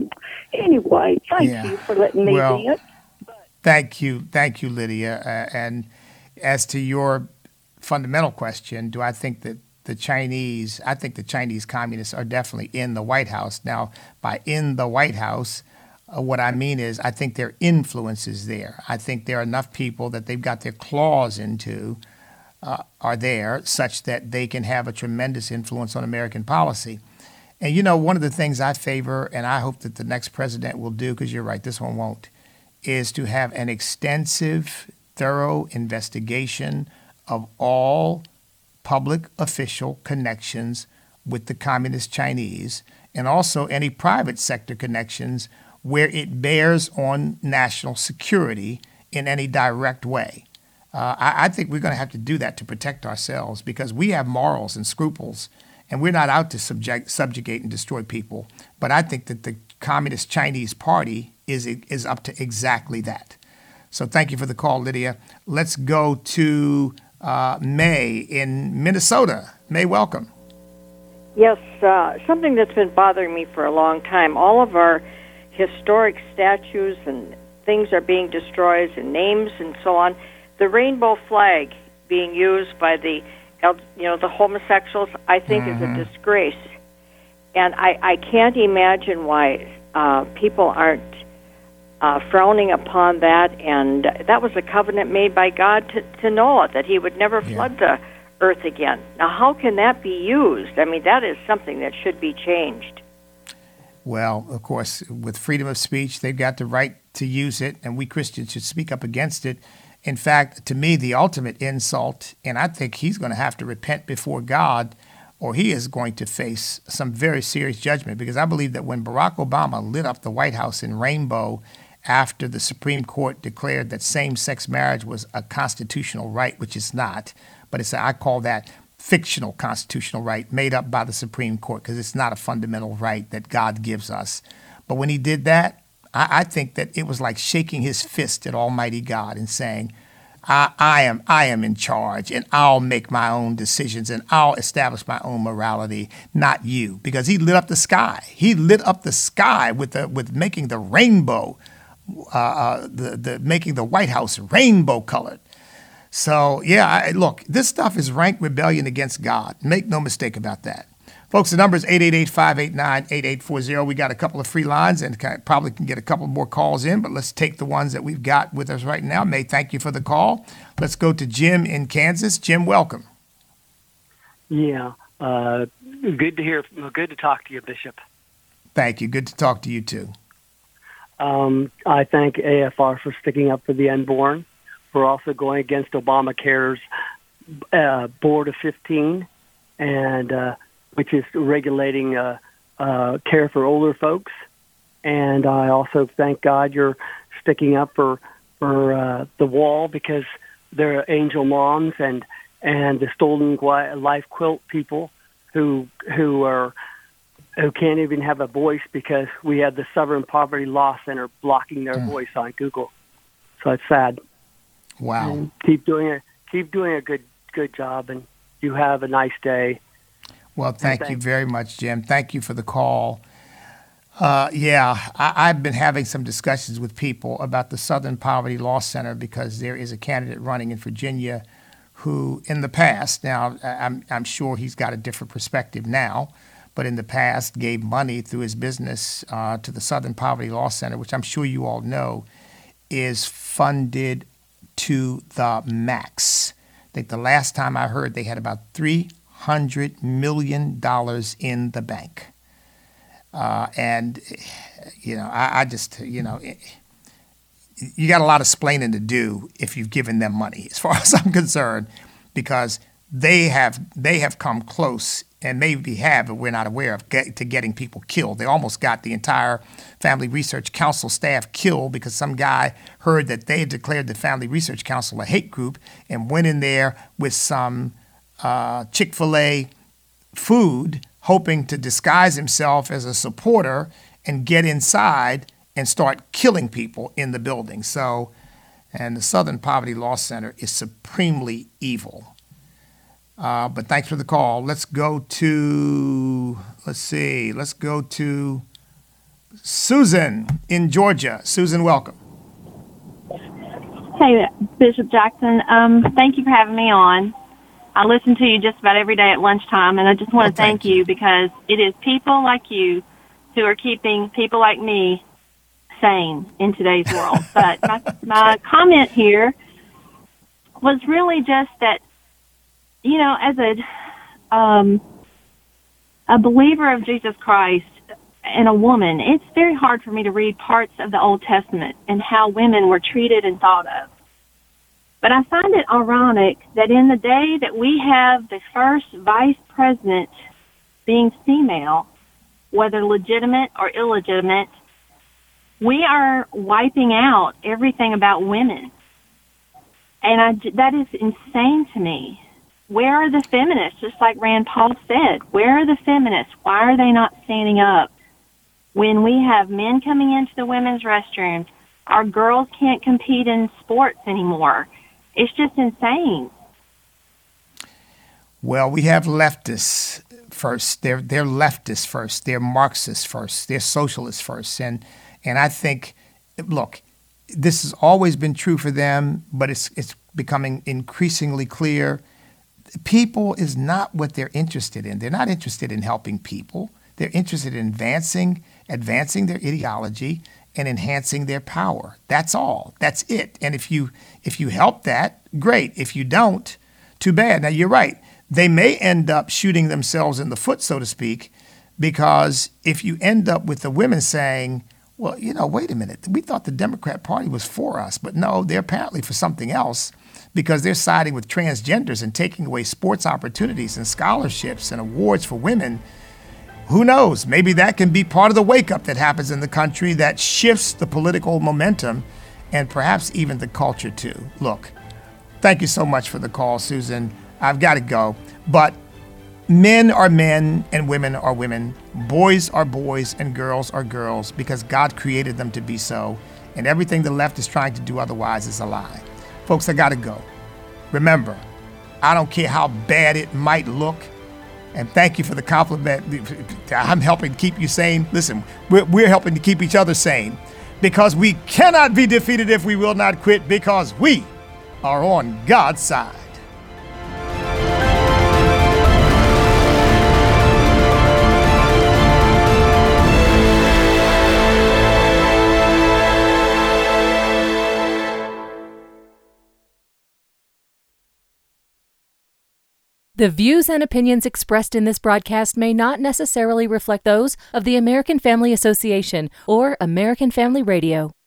[SPEAKER 3] Anyway, thank
[SPEAKER 2] yeah.
[SPEAKER 3] you for letting me
[SPEAKER 2] well,
[SPEAKER 3] vent.
[SPEAKER 2] Thank you. Thank you, Lydia. Uh, and as to your fundamental question, do I think that the Chinese, I think the Chinese communists are definitely in the White House. Now, by in the White House, uh, what I mean is I think their influence is there. I think there are enough people that they've got their claws into uh, are there such that they can have a tremendous influence on American policy. And, you know, one of the things I favor, and I hope that the next president will do, because you're right, this one won't, is to have an extensive, thorough investigation of all public official connections with the Communist Chinese, and also any private sector connections where it bears on national security in any direct way. Uh, I, I think we're going to have to do that to protect ourselves, because we have morals and scruples, and we're not out to subject, subjugate and destroy people. But I think that the Communist Chinese Party is is up to exactly that. So thank you for the call, Lydia. Let's go to uh, May in Minnesota. May, welcome.
[SPEAKER 4] Yes, uh, something that's been bothering me for a long time. All of our historic statues and things are being destroyed, and names and so on. The rainbow flag being used by the you know, the homosexuals, I think mm-hmm. is a disgrace. And I, I can't imagine why uh, people aren't uh, frowning upon that. And that was a covenant made by God to, to Noah, that he would never yeah. flood the earth again. Now, how can that be used? I mean, that is something that should be changed.
[SPEAKER 2] Well, of course, with freedom of speech, they've got the right to use it, and we Christians should speak up against it. In fact, to me, the ultimate insult, and I think he's going to have to repent before God, or he is going to face some very serious judgment, because I believe that when Barack Obama lit up the White House in rainbow after the Supreme Court declared that same-sex marriage was a constitutional right, which it's not, but it's I call that fictional constitutional right made up by the Supreme Court, because it's not a fundamental right that God gives us. But when he did that, I think that it was like shaking his fist at Almighty God and saying, I, I am I am in charge, and I'll make my own decisions, and I'll establish my own morality, not you. Because he lit up the sky. He lit up the sky with the with making the rainbow, uh, uh, the the making the White House rainbow colored. So yeah, I, look, this stuff is rank rebellion against God. Make no mistake about that. Folks, the number is eight eight eight, five eight nine, eight eight four zero. We got a couple of free lines and probably can get a couple more calls in, but let's take the ones that we've got with us right now. May, thank you for the call. Let's go to Jim in Kansas. Jim, welcome.
[SPEAKER 5] Yeah, uh, good to hear. Good to talk to you, Bishop.
[SPEAKER 2] Thank you. Good to talk to you, too.
[SPEAKER 5] Um, I thank A F R for sticking up for the unborn. We're also going against Obamacare's uh, Board of fifteen, and uh, which is regulating uh, uh, care for older folks. And I also thank God you're sticking up for for uh, the wall, because there are angel moms and and the Stolen Life Quilt people who who are who can't even have a voice because we have the Southern Poverty Law Center blocking their mm. voice on Google. So it's sad.
[SPEAKER 2] Wow.
[SPEAKER 5] And keep doing it. Keep doing a good good job, and you have a nice day.
[SPEAKER 2] Well, thank, thank you very much, Jim. Thank you for the call. Uh, yeah, I, I've been having some discussions with people about the Southern Poverty Law Center, because there is a candidate running in Virginia who, in the past, now I'm, I'm sure he's got a different perspective now, but in the past gave money through his business uh, to the Southern Poverty Law Center, which I'm sure you all know is funded to the max. I think the last time I heard they had about three hundred million dollars in the bank. Uh, and, you know, I, I just, you know, it, you got a lot of splaining to do if you've given them money, as far as I'm concerned, because they have they have come close, and maybe have, but we're not aware of, get, to getting people killed. They almost got the entire Family Research Council staff killed because some guy heard that they had declared the Family Research Council a hate group and went in there with some uh, Chick-fil-A food, hoping to disguise himself as a supporter and get inside and start killing people in the building. So, and the Southern Poverty Law Center is supremely evil. Uh, but thanks for the call. Let's go to, let's see, let's go to Susan in Georgia. Susan, welcome.
[SPEAKER 6] Hey, Bishop Jackson. Um, thank you for having me on. I listen to you just about every day at lunchtime, and I just want to oh, thank, thank you. you because it is people like you who are keeping people like me sane in today's world. But my, my comment here was really just that, you know, as a um, a believer of Jesus Christ and a woman, it's very hard for me to read parts of the Old Testament and how women were treated and thought of. But I find it ironic that in the day that we have the first vice president being female, whether legitimate or illegitimate, we are wiping out everything about women. And I, that is insane to me. Where are the feminists? Just like Rand Paul said, where are the feminists? Why are they not standing up? When we have men coming into the women's restrooms, our girls can't compete in sports anymore. It's just insane.
[SPEAKER 2] Well, we have leftists first. They're they're leftists first. They're Marxists first. They're socialists first. And and I think, look, this has always been true for them, but it's it's becoming increasingly clear. People is not what they're interested in. They're not interested in helping people. They're interested in advancing advancing their ideology and enhancing their power. That's all. That's it. And if you if you help that, great. If you don't, too bad. Now, you're right. They may end up shooting themselves in the foot, so to speak, because if you end up with the women saying, well, you know, wait a minute, we thought the Democrat Party was for us, but no, they're apparently for something else, because they're siding with transgenders and taking away sports opportunities and scholarships and awards for women. Who knows? Maybe that can be part of the wake-up that happens in the country that shifts the political momentum and perhaps even the culture too. Look, thank you so much for the call, Susan. I've got to go. But men are men and women are women. Boys are boys and girls are girls because God created them to be so. And everything the left is trying to do otherwise is a lie. Folks, I got to go. Remember, I don't care how bad it might look. And thank you for the compliment. I'm helping keep you sane. Listen, we're, we're helping to keep each other sane because we cannot be defeated if we will not quit, because we are on God's side.
[SPEAKER 7] The views and opinions expressed in this broadcast may not necessarily reflect those of the American Family Association or American Family Radio.